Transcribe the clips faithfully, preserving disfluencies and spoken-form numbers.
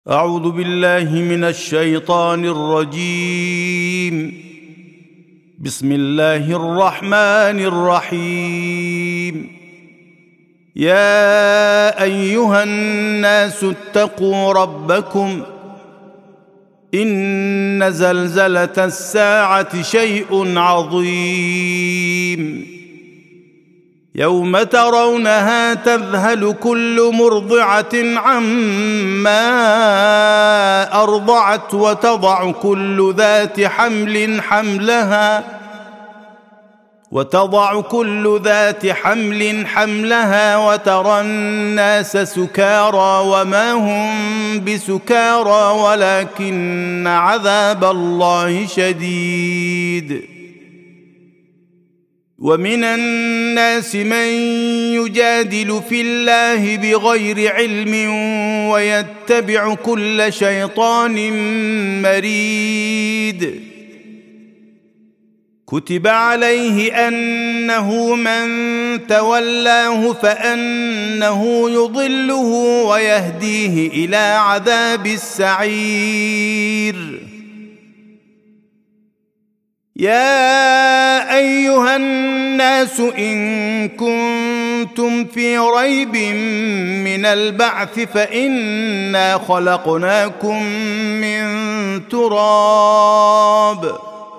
أعوذ بالله من الشيطان الرجيم. بسم الله الرحمن الرحيم. يا أيها الناس اتقوا ربكم إن زلزلة الساعة شيء عظيم يوم ترونها تذهل كل مرضعة عما أرضعت وتضع كل ذات حمل حملها وتضع كل ذات حمل حملها وترى الناس سكارى وما هم بسكارى ولكن عذاب الله شديد. ومن الناس من يجادل في الله بغير علم ويتبع كل شيطان مريد. كتب عليه أنه من تولاه فأنه يضله ويهديه إلى عذاب السعير. يا أيها الناس إن كنتم في ريب من البعث فإنا خلقناكم من تراب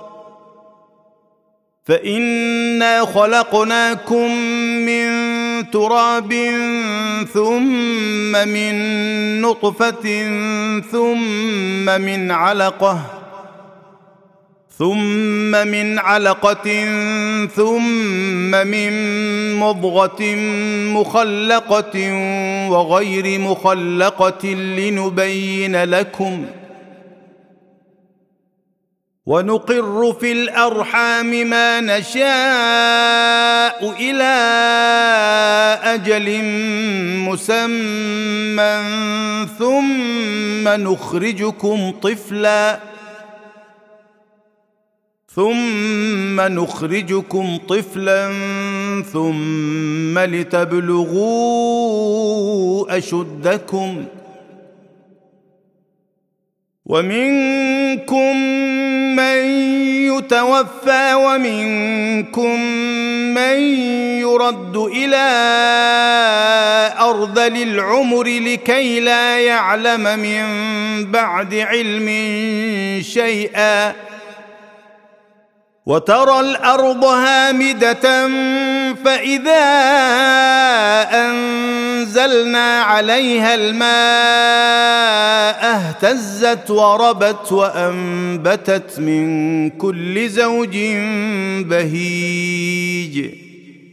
فإنا خلقناكم من تراب ثم من نطفة ثم من علقة ثم من علقة ثم من مضغة مخلقة وغير مخلقة لنبين لكم ونقر في الأرحام ما نشاء إلى أجل مسمى ثم نخرجكم طفلاً ثم نخرجكم طفلا ثم لتبلغوا أشدكم ومنكم من يتوفى ومنكم من يرد إلى أرذل العمر لكي لا يعلم من بعد علم شيئا. وترى الأرض هامدة فإذا أنزلنا عليها الماء اهتزت وربت وأنبتت من كل زوج بهيج.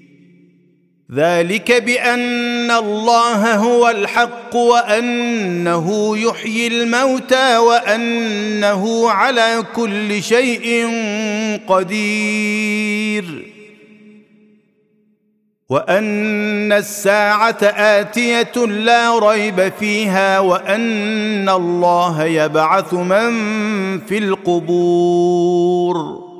ذلك بأن الله هو الحق وأنه يحيي الموتى وأنه على كل شيء قدير وأن الساعة آتية لا ريب فيها وأن الله يبعث من في القبور.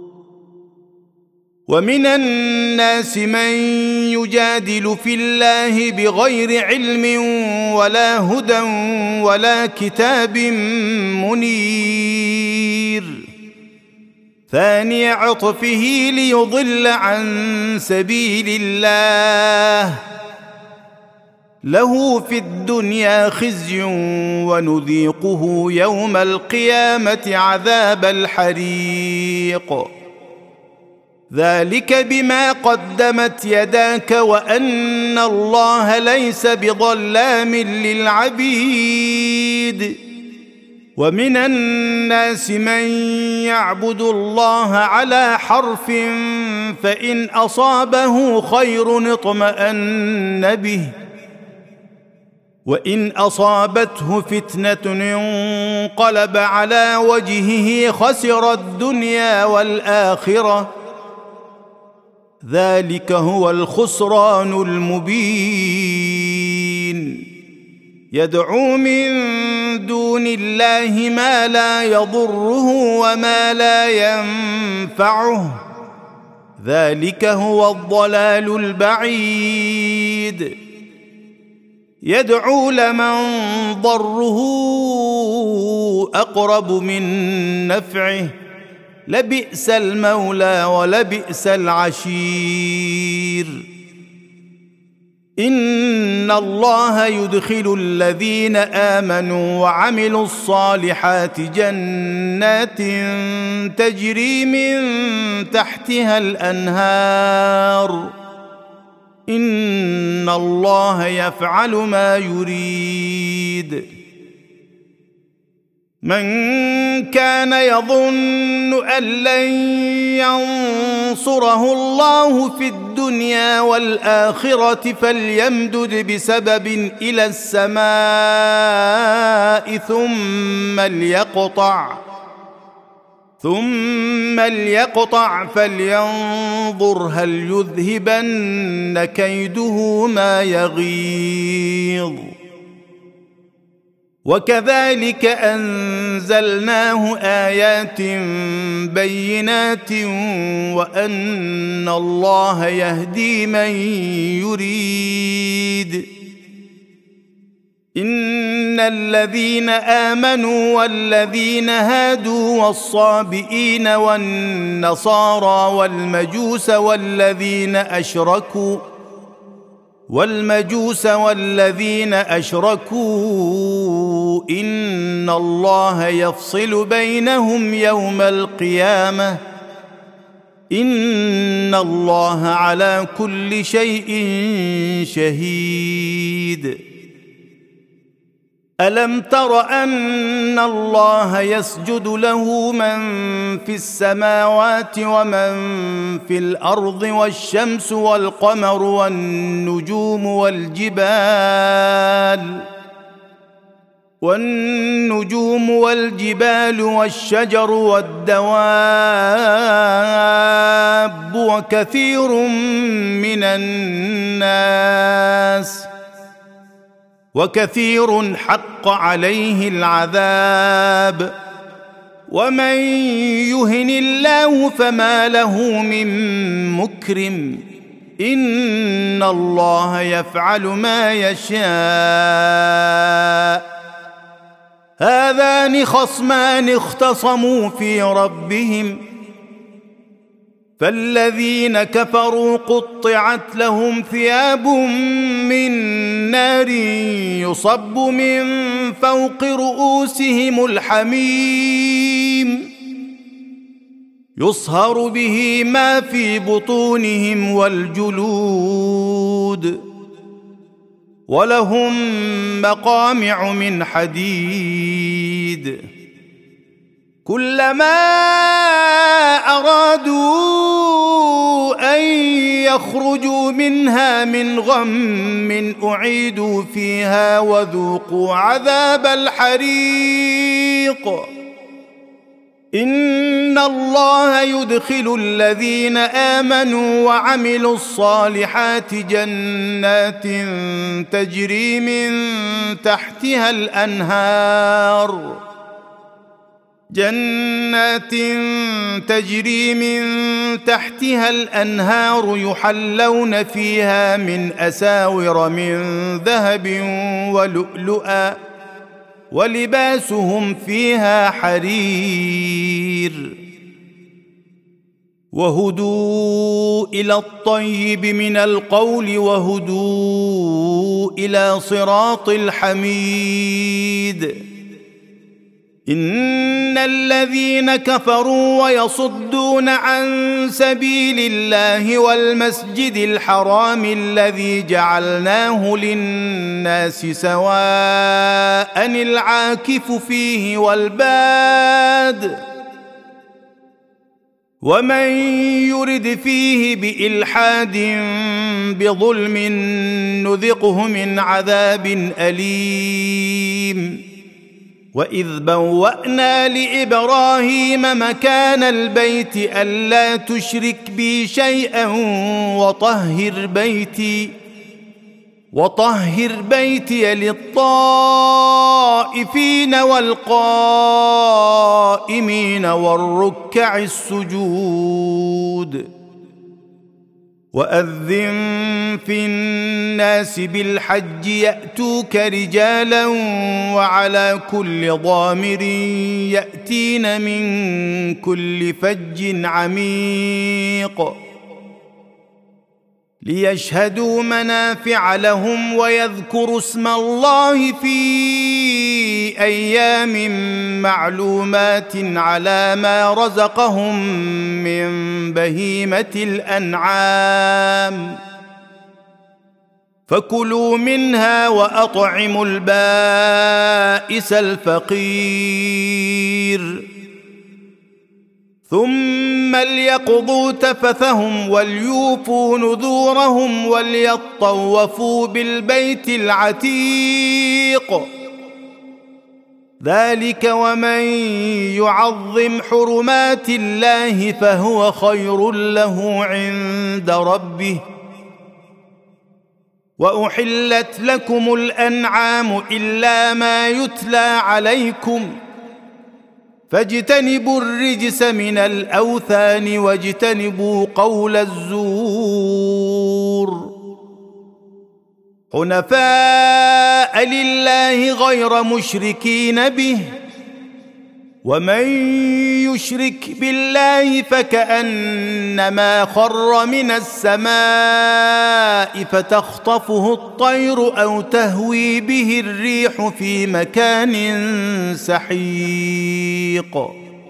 ومن الناس من يجادل في الله بغير علم ولا هدى ولا كتاب منير. ثاني عطفه ليضل عن سبيل الله له في الدنيا خزي ونذيقه يوم القيامة عذاب الحريق. ذلك بما قدمت يداك وأن الله ليس بظلام للعبيد. ومن الناس من يعبد الله على حرف فإن أصابه خير اطمأن به وإن أصابته فتنة انقلب على وجهه خسر الدنيا والآخرة. ذلك هو الخسران المبين. يدعو من دون الله ما لا يضره وما لا ينفعه ذلك هو الضلال البعيد. يدعو لمن ضره أقرب من نفعه لبئس المولى ولبئس العشير. إن الله يدخل الذين آمنوا وعملوا الصالحات جنات تجري من تحتها الأنهار إن الله يفعل ما يريد. من كان يظن أن لن ينصره الله في الدنيا والآخرة فليمدد بسبب إلى السماء ثم ليقطع ثم ليقطع فلينظر هل يذهبن كيده ما يغيظ. وكذلك أنزلناه آيات بينات وأن الله يهدي من يريد. إن الذين آمنوا والذين هادوا والصابئين والنصارى والمجوس والذين أشركوا والمجوس والذين أشركوا إن الله يفصل بينهم يوم القيامة إن الله على كل شيء شهيد. ألم تر أن الله يسجد له من في السماوات ومن في الأرض والشمس والقمر والنجوم والجبال والنجوم والجبال والشجر والدواب وكثير من الناس وكثير حق عليه العذاب ومن يهن الله فما له من مكرم إن الله يفعل ما يشاء. هذان خصمان اختصموا في ربهم فالذين كفروا قطعت لهم ثياب من نار يصب من فوق رؤوسهم الحميم يصهر به ما في بطونهم والجلود ولهم مقامع من حديد كلما أرادوا أن يخرجوا منها من غم أعيدوا فيها وذوقوا عذاب الحريق. إن الله يدخل الذين آمنوا وعملوا الصالحات جنات تجري من تحتها الأنهار جنات تجري من تحتها الأنهار يحلون فيها من أساور من ذهب ولؤلؤا ولباسهم فيها حرير وهدوا إلى الطيب من القول وهدوا إلى صراط الحميد. إن الذين كفروا ويصدون عن سبيل الله والمسجد الحرام الذي جعلناه للناس سواء العاكف فيه والباد ومن يرد فيه بإلحاد بظلم نذقه من عذاب أليم. وإذ بوأنا لإبراهيم مكان البيت ألا تشرك بي شيئا وطهر بيتي وطهر بيتي للطائفين والقائمين والركع السجود. وأذن في الناس بالحج يأتوك رجالا وعلى كل ضامر يأتين من كل فج عميق ليشهدوا منافع لهم ويذكروا اسم الله في أيام معلومات على ما رزقهم من بهيمة الأنعام فكلوا منها وأطعموا البائس الفقير ثم ليقضوا تفثهم وليوفوا نذورهم وليطوفوا بالبيت العتيق ذلك ومن يعظم حرمات الله فهو خير له عند ربه وأحلت لكم الأنعام إلا ما يتلى عليكم فاجتنبوا الرجس من الأوثان واجتنبوا قول الزور حنفاء لله غير مشركين به ومن يشرك بالله فكأنما خر من السماء فتخطفه الطير أو تهوي به الريح في مكان سحيق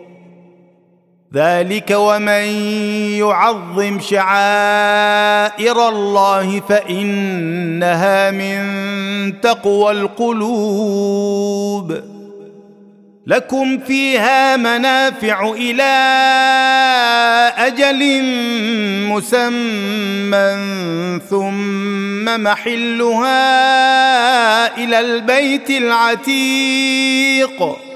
ذلك ومن يعظم شعائر الله فإنها من تقوى القلوب لكم فيها منافع إلى أجل مسمى ثم محلها إلى البيت العتيق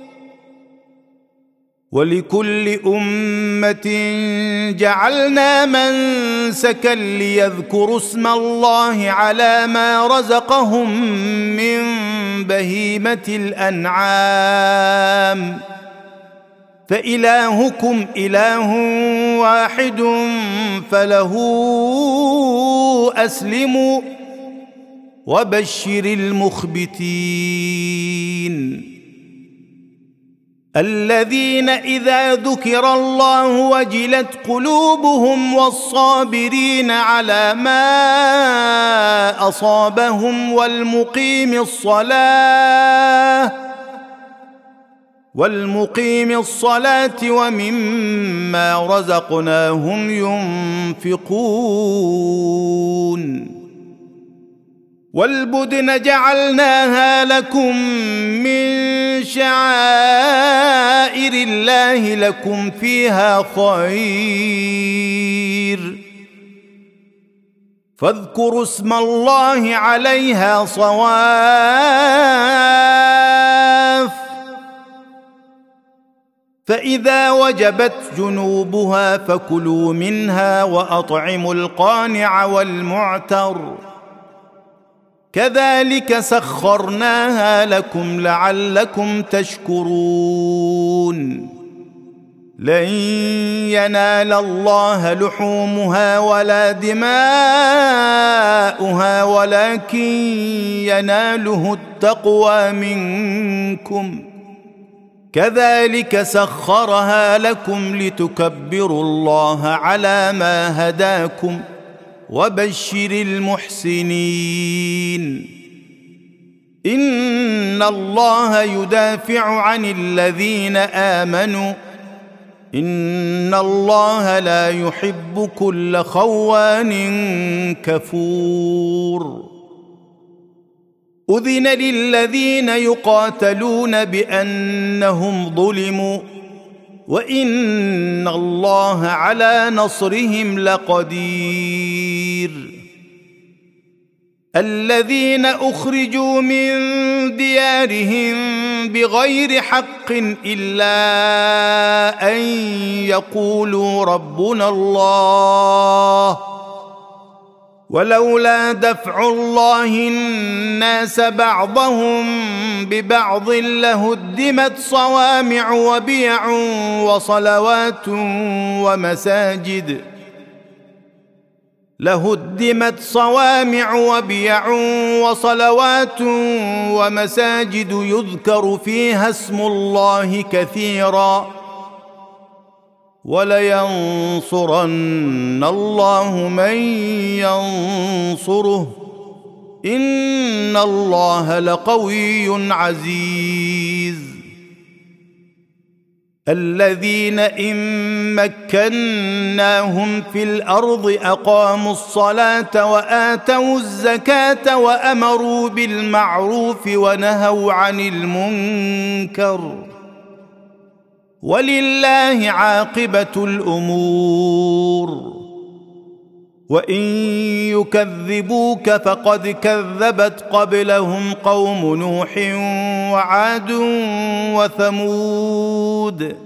ولكل أمة جعلنا منسكا ليذكروا اسم الله على ما رزقهم من بهيمة الأنعام فإلهكم إله واحد فله أسلموا وبشر المخبتين الذين إذا ذكر الله وجلت قلوبهم والصابرين على ما أصابهم والمقيم الصلاة والمقيم الصلاة ومما رزقناهم ينفقون والبدن جعلناها لكم من شعائر الله لكم فيها خير فاذكروا اسم الله عليها صواف فإذا وجبت جنوبها فكلوا منها وأطعموا القانع والمعتر كذلك سخرناها لكم لعلكم تشكرون لن ينال الله لحومها ولا دماؤها ولكن يناله التقوى منكم كذلك سخرها لكم لتكبروا الله على ما هداكم وبشر المحسنين إن الله يدافع عن الذين آمنوا إن الله لا يحب كل خوان كفور أذن للذين يقاتلون بأنهم ظلموا وإن الله على نصرهم لقدير الذين أخرجوا من ديارهم بغير حق إلا أن يقولوا ربنا الله ولولا دفع الله الناس بعضهم ببعض لهدمت صوامع وبيع وصلوات ومساجد لهدمت صوامع وبيع وصلوات ومساجد يذكر فيها اسم الله كثيرا ولينصرن الله من ينصره إن الله لقوي عزيز. الذين إن مكناهم في الأرض أقاموا الصلاة وآتوا الزكاة وأمروا بالمعروف ونهوا عن المنكر ولله عاقبة الأمور. وإن يكذبوك فقد كذبت قبلهم قوم نوح وعاد وثمود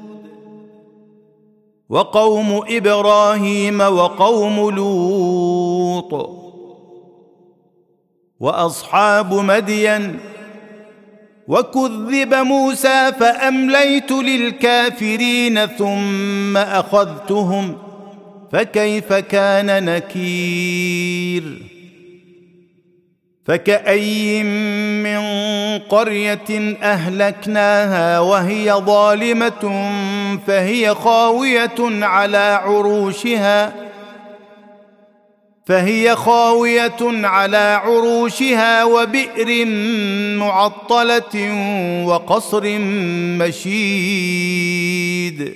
وقوم إبراهيم وقوم لوط وأصحاب مدين وكذب موسى فأمليت للكافرين ثم أخذتهم فكيف كان نكير. فكأي من قرية أهلكناها وهي ظالمة فهي خاوية على عروشها فهي خاوية على عروشها وبئر معطلة وقصر مشيد.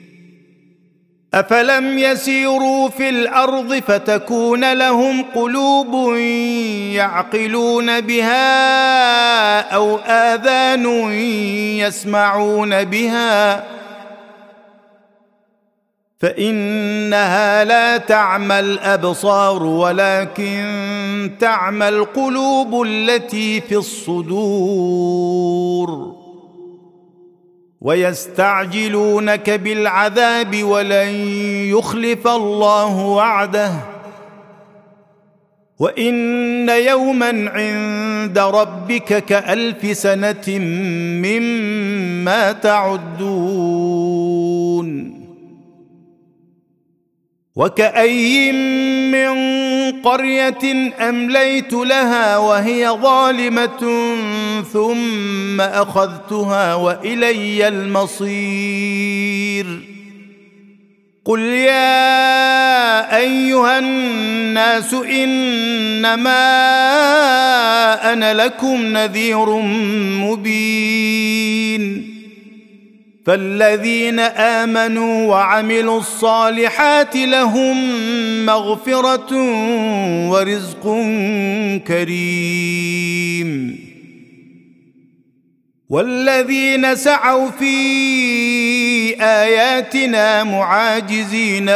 أفلم يسيروا في الأرض فتكون لهم قلوب يعقلون بها أو آذان يسمعون بها فإنها لا تعمى الأبصار ولكن تعمى القلوب التي في الصدور. ويستعجلونك بالعذاب ولن يخلف الله وعده وإن يوما عند ربك كألف سنة مما تعدون. وكأي من قرية أمليت لها وهي ظالمة ثم أخذتها وإلي المصير. قل يا أيها الناس إنما أنا لكم نذير مبين. فالذين آمنوا وعملوا الصالحات لهم مغفرة ورزق كريم. والذين سعوا في آياتنا معاجزين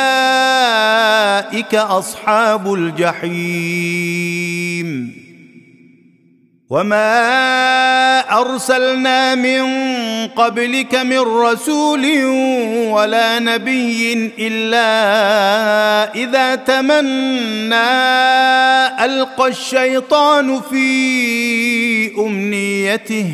أولئك أصحاب الجحيم. وما أرسلنا من قبلك من رسول ولا نبي إلا إذا تمنى ألقى الشيطان في أمنيته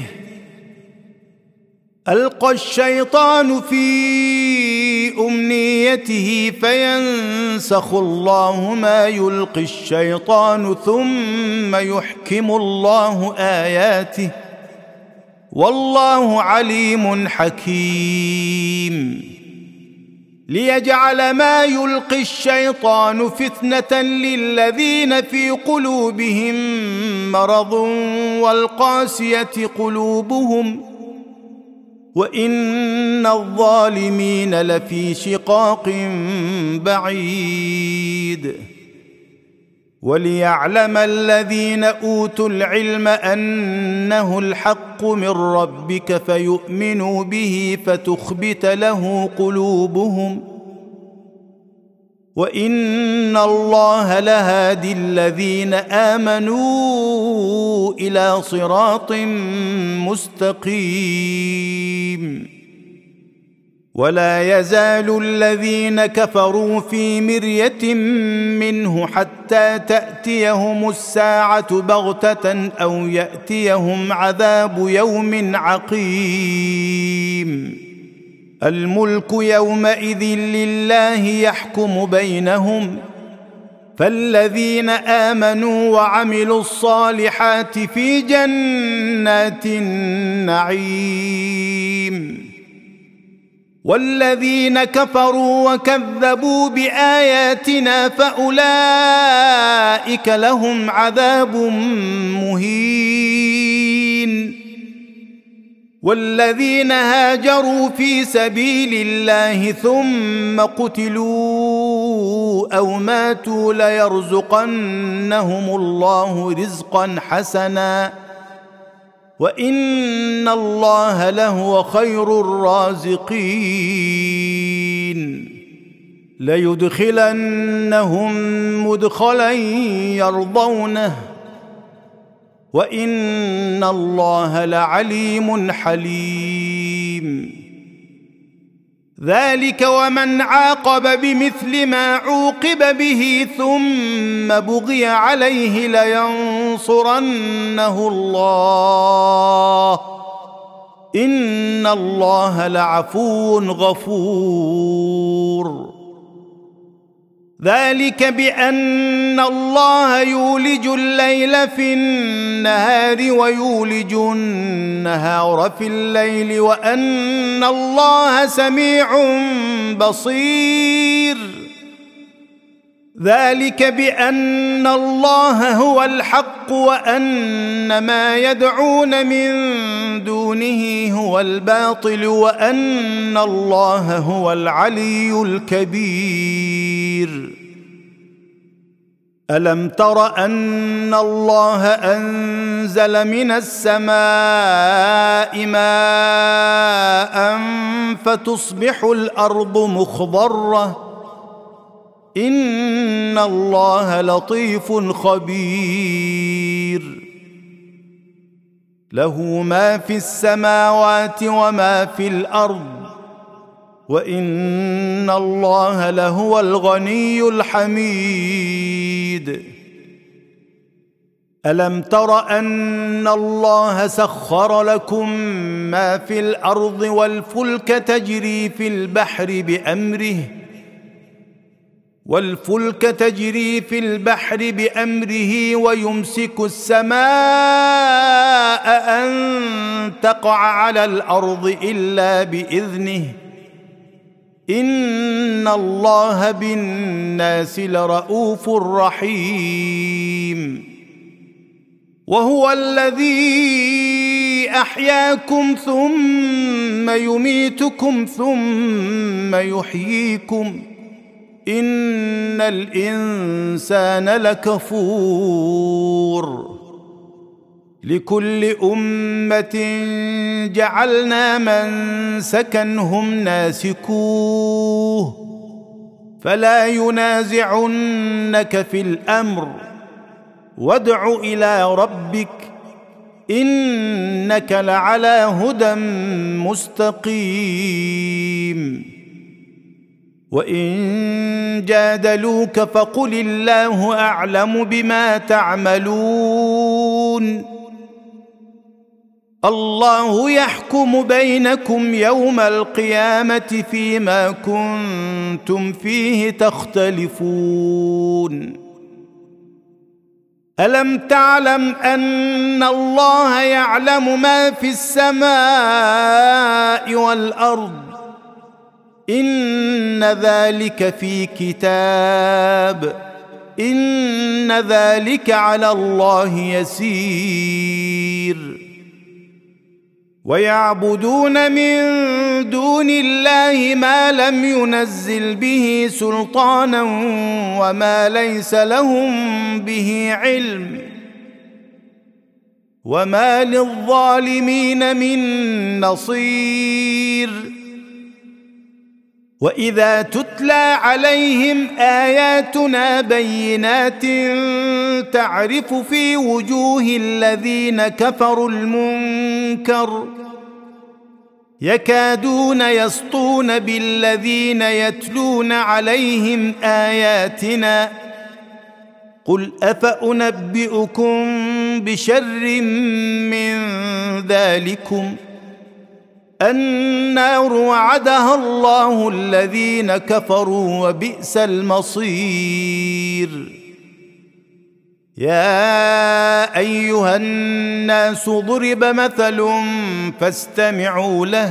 ألقى الشيطان في أمنيته فينسخ الله ما يلقي الشيطان ثم يحكم الله آياته والله عليم حكيم. ليجعل ما يلقي الشيطان فتنة للذين في قلوبهم مرض والقاسية قلوبهم وإن الظالمين لفي شقاق بعيد. وليعلم الذين أوتوا العلم أنه الحق من ربك فيؤمنوا به فتخبت له قلوبهم وإن الله لهادي الذين آمنوا إلى صراط مستقيم. ولا يزال الذين كفروا في مرية منه حتى تأتيهم الساعة بغتة أو يأتيهم عذاب يوم عقيم. الملك يومئذ لله يحكم بينهم فالذين آمنوا وعملوا الصالحات في جنات النعيم، والذين كفروا وكذبوا بآياتنا فأولئك لهم عذاب مهين. والذين هاجروا في سبيل الله ثم قتلوا أو ماتوا ليرزقنهم الله رزقا حسنا وإن الله لهو خير الرازقين. ليدخلنهم مدخلا يرضونه وإن الله لعليم حليم. ذلك ومن عاقب بمثل ما عوقب به ثم بغي عليه لينصرنه الله إن الله لعفو غفور. ذلك بأن الله يولج الليل في النهار ويولج النهار في الليل وأن الله سميع بصير. ذلك بأن الله هو الحق وأن ما يدعون من دونه هو الباطل وأن الله هو العلي الكبير. ألم تر أن الله أنزل من السماء ماء فتصبح الأرض مخضرة إن الله لطيف خبير. له ما في السماوات وما في الأرض وإن الله لهو الغني الحميد. ألم تر أن الله سخر لكم ما في الأرض والفلك تجري في البحر بأمره والفلك تجري في البحر بأمره ويمسك السماء أن تقع على الأرض إلا بإذنه إن الله بالناس لرؤوف رحيم. وهو الذي أحياكم ثم يميتكم ثم يحييكم إن الإنسان لكفور. لكل أمة جعلنا منسكا هم ناسكوه فلا ينازعنك في الأمر وادع إلى ربك إنك لعلى هدى مستقيم. وإن جادلوك فقل الله أعلم بما تعملون الله يحكم بينكم يوم القيامة فيما كنتم فيه تختلفون. ألم تعلم أن الله يعلم ما في السماء والأرض إن ذلك في كتاب إن ذلك على الله يسير. ويعبدون من دون الله ما لم ينزل به سلطانا وما ليس لهم به علم وما للظالمين من نصير. وإذا تتلى عليهم آياتنا بينات تعرف في وجوه الذين كفروا المنكر يكادون يسطون بالذين يتلون عليهم آياتنا قل أفأنبئكم بشر من ذلكم النار وعدها الله الذين كفروا وبئس المصير. يا ايها الناس ضرب مثل فاستمعوا له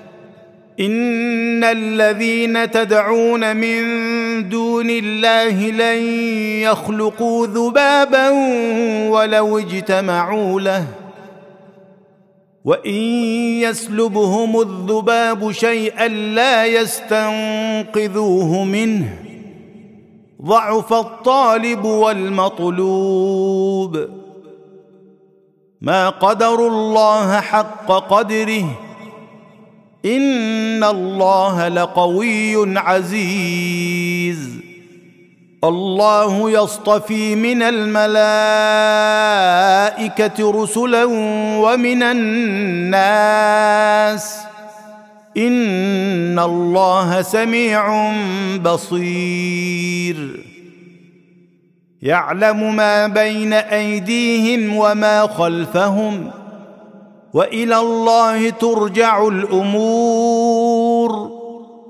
ان الذين تدعون من دون الله لن يخلقوا ذبابا ولو اجتمعوا له وان يسلبهم الذباب شيئا لا يستنقذوه منه ضعف الطالب والمطلوب ما قدروا الله حق قدره ان الله لقوي عزيز الله يصطفي من الملائكة رسلا ومن الناس ان الله سميع بصير يعلم ما بين ايديهم وما خلفهم والى الله ترجع الامور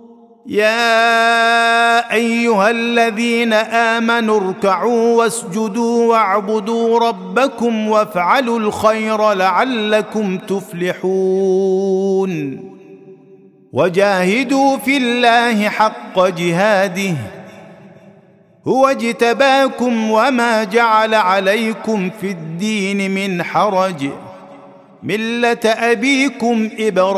يا ايها الذين امنوا اركعوا واسجدوا واعبدوا ربكم وافعلوا الخير لعلكم تفلحون وجاهدوا في الله حق جهاده هو اجتباكم وما جعل عليكم في الدين من حرج ملة أبيكم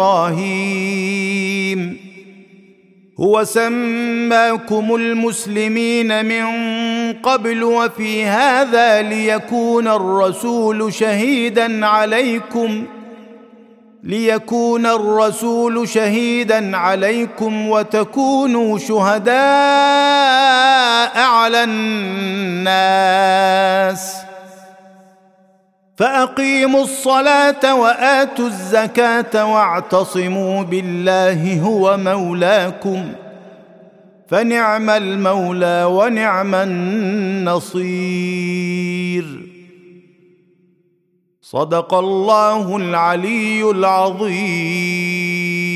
إبراهيم هو سماكم المسلمين من قبل وفي هذا ليكون الرسول شهيدا عليكم ليكون الرسول شهيدا عليكم وتكونوا شهداء على الناس فأقيموا الصلاة وآتوا الزكاة واعتصموا بالله هو مولاكم فنعم المولى ونعم النصير صدق الله العلي العظيم.